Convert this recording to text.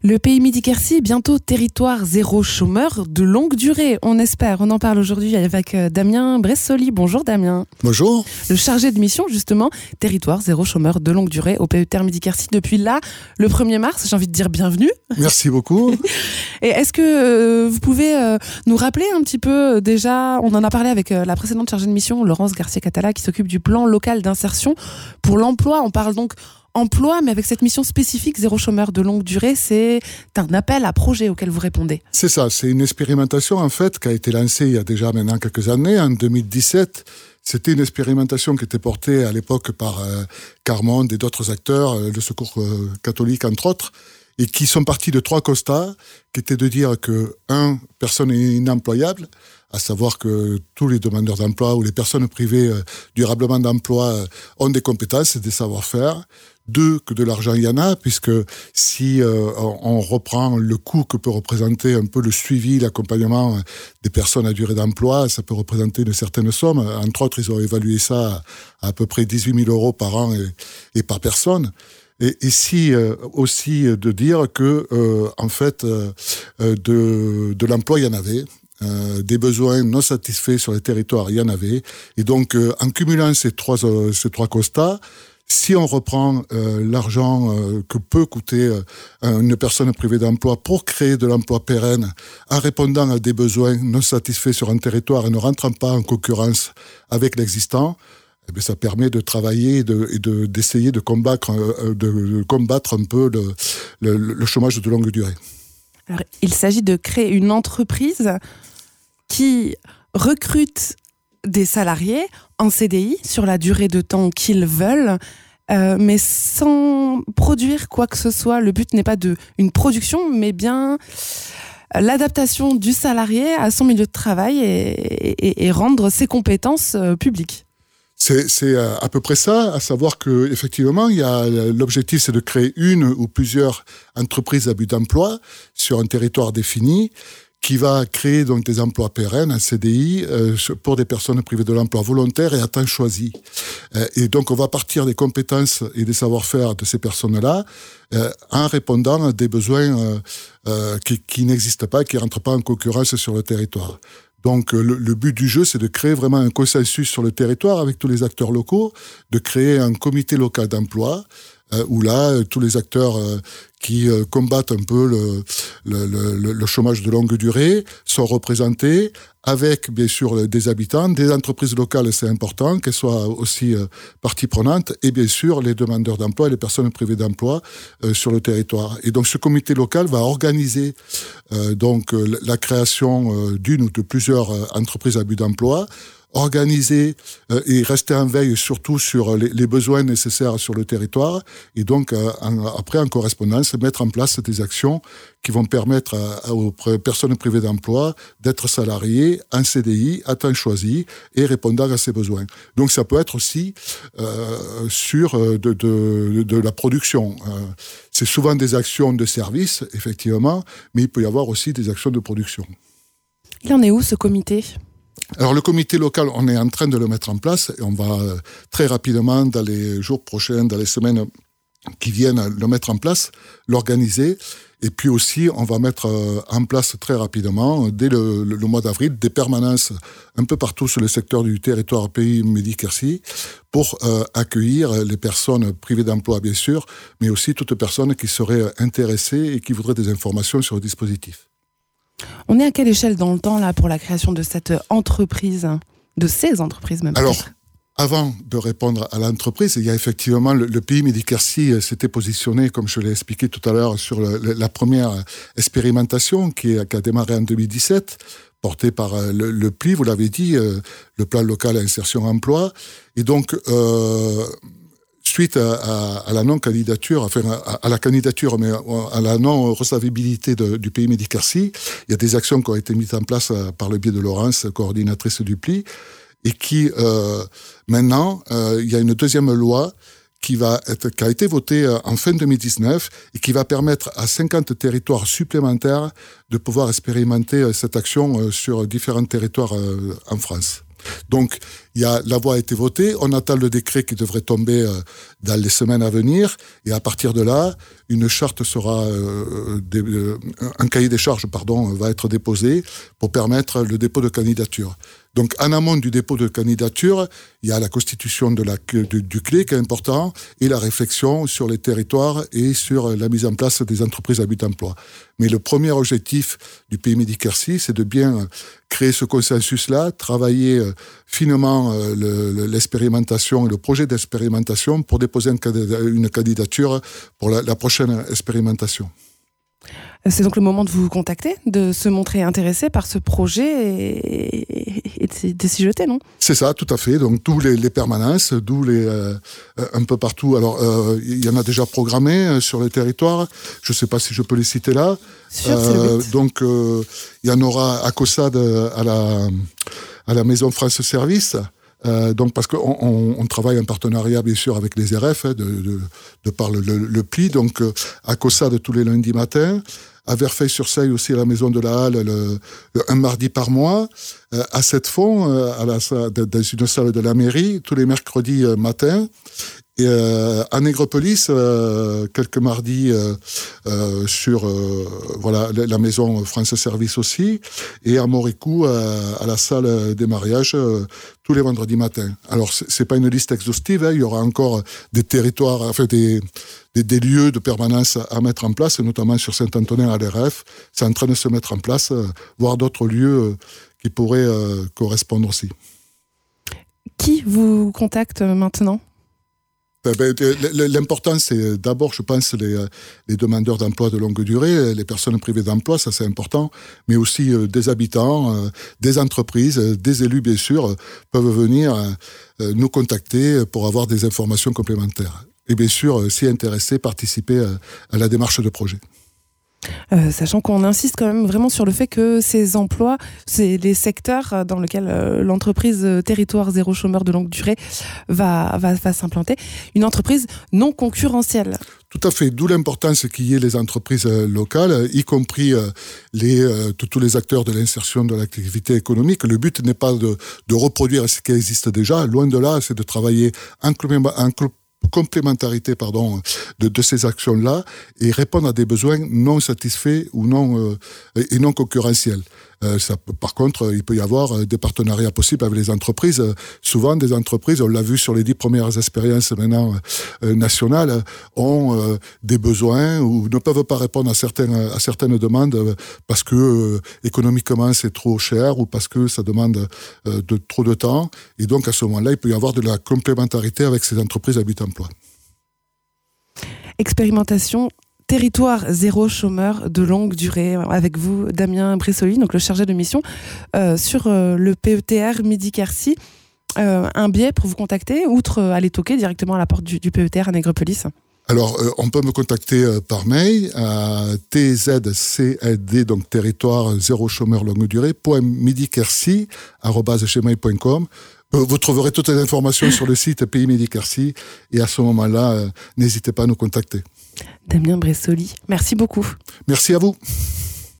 Le pays Midi-Quercy, bientôt territoire zéro chômeur de longue durée, on espère. On en parle aujourd'hui avec Damien Bressoli. Bonjour Damien. Bonjour. Le chargé de mission, justement, territoire zéro chômeur de longue durée au PETER Midi-Quercy depuis là, le 1er mars. J'ai envie de dire bienvenue. Merci beaucoup. Et est-ce que vous pouvez nous rappeler un petit peu, déjà, on en a parlé avec la précédente chargée de mission, Laurence Garcia-Catala, qui s'occupe du plan local d'insertion pour l'emploi. On parle donc emploi, mais avec cette mission spécifique, zéro chômeur de longue durée, c'est un appel à projet auquel vous répondez. C'est ça, c'est une expérimentation en fait qui a été lancée il y a déjà maintenant quelques années, en 2017. C'était une expérimentation qui était portée à l'époque par Carmonde et d'autres acteurs, le Secours catholique entre autres, et qui sont partis de 3 constats, qui étaient de dire que, 1, personne n'est inemployable, à savoir que tous les demandeurs d'emploi ou les personnes privées durablement d'emploi ont des compétences et des savoir-faire. 2, que de l'argent il y en a, puisque si on reprend le coût que peut représenter un peu le suivi, l'accompagnement des personnes à durée d'emploi, ça peut représenter une certaine somme. Entre autres, ils ont évalué ça à peu près 18 000 euros par an et par personne. Et si aussi de dire que en fait de l'emploi il y en avait, des besoins non satisfaits sur les territoires il y en avait, et donc en cumulant ces trois constats, si on reprend l'argent que peut coûter une personne privée d'emploi pour créer de l'emploi pérenne en répondant à des besoins non satisfaits sur un territoire et ne rentrant pas en concurrence avec l'existant, eh bien, ça permet de travailler et d'essayer de combattre un peu le chômage de longue durée. Alors, il s'agit de créer une entreprise qui recrute des salariés en CDI sur la durée de temps qu'ils veulent, mais sans produire quoi que ce soit. Le but n'est pas une production, mais bien l'adaptation du salarié à son milieu de travail et rendre ses compétences publiques. C'est à peu près ça, à savoir que effectivement, l'objectif c'est de créer une ou plusieurs entreprises à but d'emploi sur un territoire défini, qui va créer donc des emplois pérennes, un CDI, pour des personnes privées de l'emploi volontaire et à temps choisi. Et donc, on va partir des compétences et des savoir-faire de ces personnes-là, en répondant à des besoins qui n'existent pas, qui ne rentrent pas en concurrence sur le territoire. Donc, le but du jeu, c'est de créer vraiment un consensus sur le territoire avec tous les acteurs locaux, de créer un comité local d'emploi, où là, tous les acteurs qui combattent un peu le chômage de longue durée sont représentés avec, bien sûr, des habitants, des entreprises locales, c'est important, qu'elles soient aussi partie prenante, et bien sûr, les demandeurs d'emploi et les personnes privées d'emploi sur le territoire. Et donc, ce comité local va organiser donc la création d'une ou de plusieurs entreprises à but d'emploi, organiser et rester en veille surtout sur les besoins nécessaires sur le territoire, et donc après en correspondance mettre en place des actions qui vont permettre aux personnes privées d'emploi d'être salariées en CDI à temps choisi et répondant à ces besoins. Donc ça peut être aussi sur de la production. C'est souvent des actions de service, effectivement, mais il peut y avoir aussi des actions de production. Il en est où ce comité ? Alors le comité local, on est en train de le mettre en place et on va très rapidement, dans les jours prochains, dans les semaines qui viennent, le mettre en place, l'organiser. Et puis aussi, on va mettre en place très rapidement, dès le mois d'avril, des permanences un peu partout sur le secteur du territoire pays Midi-Quercy pour accueillir les personnes privées d'emploi, bien sûr, mais aussi toutes personnes qui seraient intéressées et qui voudraient des informations sur le dispositif. On est à quelle échelle dans le temps là pour la création de cette entreprise, de ces entreprises même? Alors, avant de répondre à l'entreprise, il y a effectivement le pays Midi-Quercy s'était positionné, comme je l'ai expliqué tout à l'heure, sur la première expérimentation qui a démarré en 2017, portée par le PLI, vous l'avez dit, le plan local insertion emploi. Et donc, suite à la non-candidature, enfin à la candidature, mais à la non-recevabilité du pays Midi-Quercy, il y a des actions qui ont été mises en place par le biais de Laurence, coordinatrice du PLI, et qui, maintenant, il y a une deuxième loi qui a été votée en fin 2019 et qui va permettre à 50 territoires supplémentaires de pouvoir expérimenter cette action sur différents territoires en France. Donc, la loi a été votée, on attend le décret qui devrait tomber dans les semaines à venir, et à partir de là, une charte sera, un cahier des charges, va être déposé pour permettre le dépôt de candidature. Donc, en amont du dépôt de candidature, il y a la constitution du CLE qui est important, et la réflexion sur les territoires et sur la mise en place des entreprises à but d'emploi. Mais le premier objectif du Pays Midi Quercy, c'est de bien créer ce consensus-là, travailler finement l'expérimentation et le projet d'expérimentation pour déposer une candidature pour la prochaine expérimentation. C'est donc le moment de vous contacter, de se montrer intéressé par ce projet et de s'y jeter, non ? C'est ça, tout à fait. Donc, tous les permanences, d'où un peu partout. Alors, il y en a déjà programmés sur les territoires. Je ne sais pas si je peux les citer là. Sûr, c'est le but. Donc, il y en aura à Caussade à la Maison France Service. Donc parce qu'on travaille en partenariat bien sûr avec les RF de par le pli, donc à Caussade tous les lundis matins, à Verfeil-sur-Seille aussi à la Maison de la Halle un mardi par mois, à Sept-Fonds dans une salle de la mairie tous les mercredis matins, et à Nègrepelisse quelques mardis sur la Maison France Service aussi, et à Moricou à la salle des mariages tous les vendredis matins. Alors c'est pas une liste exhaustive, il y aura encore des territoires, enfin des lieux de permanence à mettre en place, notamment sur Saint-Antonin à l'RF. C'est en train de se mettre en place, voire d'autres lieux qui pourraient correspondre aussi. Qui vous contacte maintenant ? L'important, c'est d'abord, je pense, les demandeurs d'emploi de longue durée, les personnes privées d'emploi, ça c'est important, mais aussi des habitants, des entreprises, des élus, bien sûr, peuvent venir nous contacter pour avoir des informations complémentaires. Et bien sûr, si intéressés, participer à la démarche de projet. Sachant qu'on insiste quand même vraiment sur le fait que ces emplois, c'est les secteurs dans lesquels l'entreprise territoire zéro chômeur de longue durée va s'implanter, une entreprise non concurrentielle. Tout à fait, d'où l'importance qu'il y ait les entreprises locales, y compris tous les acteurs de l'insertion de l'activité économique. Le but n'est pas de reproduire ce qui existe déjà, loin de là, c'est de travailler en complémentarité de ces actions-là et répondre à des besoins non satisfaits ou non concurrentiels. Par contre, il peut y avoir des partenariats possibles avec les entreprises. Souvent, des entreprises, on l'a vu sur les 10 premières expériences maintenant nationales, ont des besoins ou ne peuvent pas répondre à certaines demandes parce que économiquement c'est trop cher ou parce que ça demande trop de temps. Et donc, à ce moment-là, il peut y avoir de la complémentarité avec ces entreprises à but d'emploi. Expérimentation territoire zéro chômeur de longue durée avec vous, Damien Bressoli, donc le chargé de mission sur le PETR Midi Quercy. Un biais pour vous contacter, outre aller toquer directement à la porte du PETR à Nègrepelisse. Alors, on peut me contacter par mail à tzcld, donc territoire zéro chômeur longue durée, .midiquercy@gmail.com. Vous trouverez toutes les informations sur le site Pays Midi Quercy, et à ce moment-là, n'hésitez pas à nous contacter. Damien Bressoli, merci beaucoup. Merci à vous.